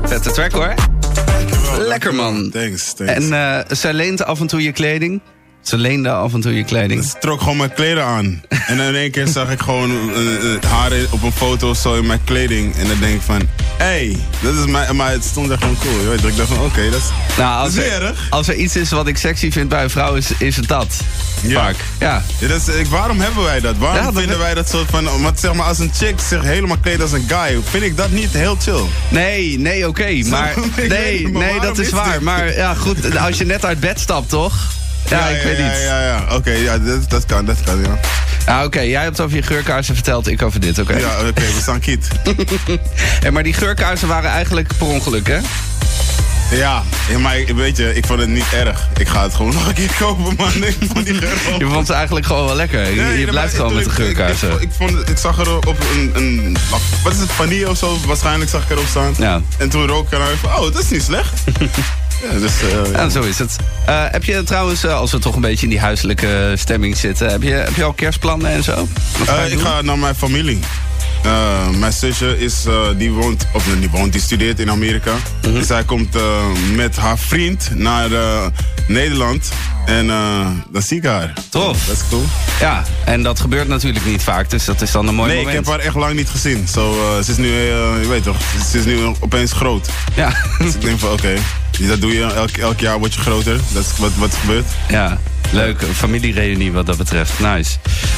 Vette track hoor. Dankjewel. Lekker man. Thanks. En zij leent af en toe je kleding. Ze leende af en toe je kleding. Ze trok gewoon mijn kleren aan. En dan in één keer zag ik gewoon haar op een foto zo in mijn kleding. En dan denk ik van, hey, dat is mijn... Maar het stond echt gewoon cool. Je weet, ik dacht van, oké, dat is... Nou, dat is niet erg. Als er iets is wat ik sexy vind bij een vrouw, is het dat. Ja. Vaak. Ja. Ja, dat is, waarom hebben wij dat? Waarom vinden wij dat soort van... Want zeg maar, als een chick zich helemaal kleedt als een guy... vind ik dat niet heel chill. Nee, oké. Maar nee, dat is waar. Maar ja, goed, als je net uit bed stapt, toch? Ja, ik weet niet. Ja. Oké, ja, dat kan, ja. Ah, oké, jij hebt over je geurkaarsen verteld, ik over dit, oké. Ja, oké, we staan kiet. Maar die geurkaarsen waren eigenlijk per ongeluk, hè? Ja, maar weet je, ik vond het niet erg. Ik ga het gewoon nog een keer kopen, man. Ik vond die geur gewoon... Je vond ze eigenlijk gewoon wel lekker. Je blijft gewoon met de geurkaarsen. Ik zag erop een... Wat is het, vanille of zo? Waarschijnlijk zag ik erop staan. Ja. En toen rook ik en van, dat is niet slecht. Ja, dus, ja, zo is het. Heb je trouwens, als we toch een beetje in die huiselijke stemming zitten... Heb je al kerstplannen en zo? Ik ga naar mijn familie. Mijn zusje die studeert in Amerika. Mm-hmm. Dus zij komt met haar vriend naar Nederland. En dan zie ik haar. Tof. Dat is cool. Ja, en dat gebeurt natuurlijk niet vaak, dus dat is dan een mooi moment. Nee, ik heb haar echt lang niet gezien. Ze is nu, je weet toch, ze is nu opeens groot. Ja. Dus ik denk van oké, dat doe je, elk jaar word je groter. Dat is wat gebeurt. Ja. Leuk, familiereunie wat dat betreft. Nice.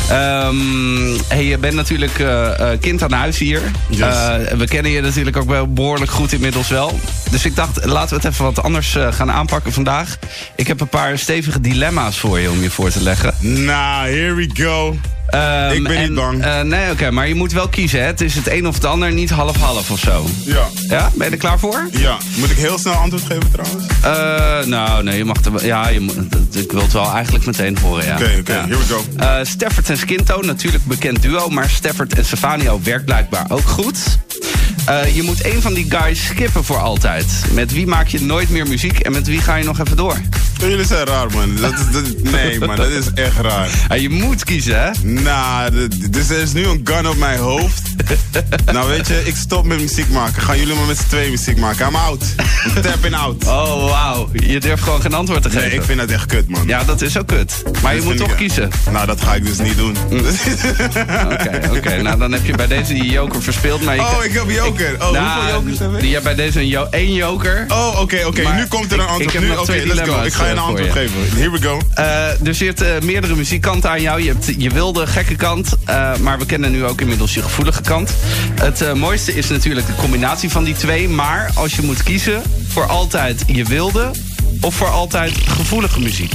Je bent natuurlijk kind aan huis hier. Yes. We kennen je natuurlijk ook wel behoorlijk goed inmiddels wel. Dus ik dacht, laten we het even wat anders gaan aanpakken vandaag. Ik heb een paar stevige dilemma's voor je om je voor te leggen. Nou, here we go. Ik ben niet bang. Oké, maar je moet wel kiezen, hè? Het is het een of het ander, niet half-half of zo. Ja. Ja? Ben je er klaar voor? Ja. Moet ik heel snel antwoord geven trouwens? Nee, je mag er... Ja, ik wil het wel eigenlijk meteen horen, ja. Oké, here we go. Stafford en Skinto, natuurlijk bekend duo... maar Stafford en Stefano werkt blijkbaar ook goed. Je moet één van die guys skippen voor altijd. Met wie maak je nooit meer muziek en met wie ga je nog even door? Jullie zijn raar, man. Nee, man, dat is echt raar. Je moet kiezen, hè? Nou, dus er is nu een gun op mijn hoofd. Nou, weet je, ik stop met muziek maken. Gaan jullie maar met z'n tweeën muziek maken. I'm out. I'm tapping out. Oh, wauw. Je durft gewoon geen antwoord te geven. Nee, ik vind dat echt kut, man. Ja, dat is ook kut. Maar je moet toch kiezen. Nou, dat ga ik dus niet doen. Oké. Nou, dan heb je bij deze die joker verspeeld. Maar ik heb een joker. Hoeveel jokers heb ik? Je hebt bij deze één joker. Oh, oké. Nu komt er een antwoord. Oké, let's go. Ik ga je een antwoord geven. Here we go. Er zitten meerdere muziekkanten aan jou. Je hebt je wilde, gekke kant. Maar we kennen nu ook inmiddels je gevoelige kant. Het mooiste is natuurlijk de combinatie van die twee. Maar als je moet kiezen voor altijd je wilde... of voor altijd gevoelige muziek?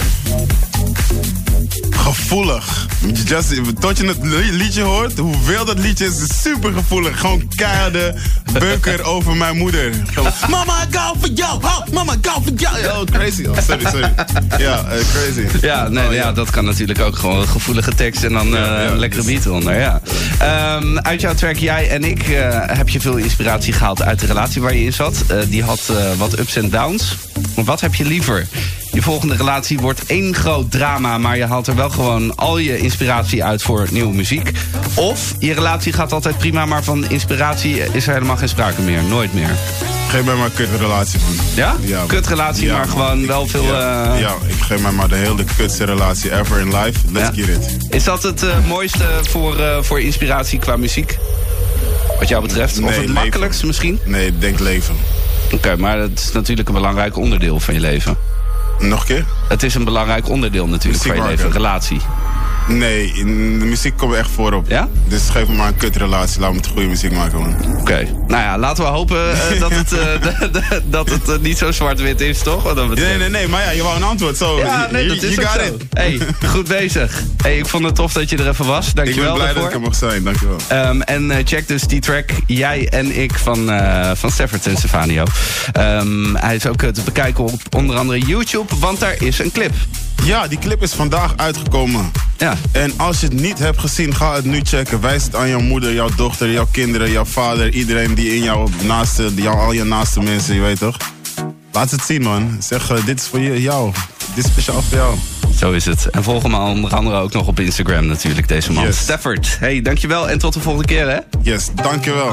Gevoelig. Tot je het liedje hoort, hoeveel dat liedje is super gevoelig. Gewoon keiharde beuker over mijn moeder. Mama, I go for jou. Oh, mama, go for jou. Oh, crazy. Oh, sorry. Ja, crazy. Ja, ja, dat kan natuurlijk ook gewoon een gevoelige tekst en dan een lekkere beat eronder. Ja. Uit jouw track Jij en Ik heb je veel inspiratie gehaald uit de relatie waar je in zat. Die had wat ups en downs. Wat heb je liever? Je volgende relatie wordt één groot drama... maar je haalt er wel gewoon al je inspiratie uit voor nieuwe muziek. Of je relatie gaat altijd prima... maar van inspiratie is er helemaal geen sprake meer. Nooit meer. Geef mij maar een kutrelatie, man. Ja? Kutrelatie, maar gewoon wel veel... Ja, ik geef mij maar de hele kutste relatie ever in life. Let's get it. Is dat het mooiste voor inspiratie qua muziek? Wat jou betreft? Nee, of het makkelijkst misschien? Nee, ik denk leven. Oké, maar dat is natuurlijk een belangrijk onderdeel van je leven. Nog een keer? Het is een belangrijk onderdeel natuurlijk van je leven, relatie. Nee, de muziek komt echt voorop. Ja? Dus geef me maar een kutrelatie, laat me het goede muziek maken, man. Oké. Nou ja, laten we hopen dat het niet zo zwart-wit is, toch? Nee, maar ja, je wou een antwoord. Zo. Ja, nee, dat is ook zo. Hey, goed bezig. Hey, ik vond het tof dat je er even was. Dankjewel daarvoor. Ik ben blij dat ik er mag zijn, dankjewel. En check dus die track Jij en Ik van Stafford en Stefano. Hij is ook te bekijken op onder andere YouTube, want daar is een clip. Ja, die clip is vandaag uitgekomen. Ja. En als je het niet hebt gezien, ga het nu checken. Wijs het aan jouw moeder, jouw dochter, jouw kinderen, jouw vader. Iedereen die in jouw naaste, al je naaste mensen, je weet toch? Laat het zien, man. Zeg, dit is voor jou. Dit is speciaal voor jou. Zo is het. En volg hem onder andere ook nog op Instagram natuurlijk, deze man. Yes. Stafford. Hey, dankjewel en tot de volgende keer, hè? Yes, dankjewel.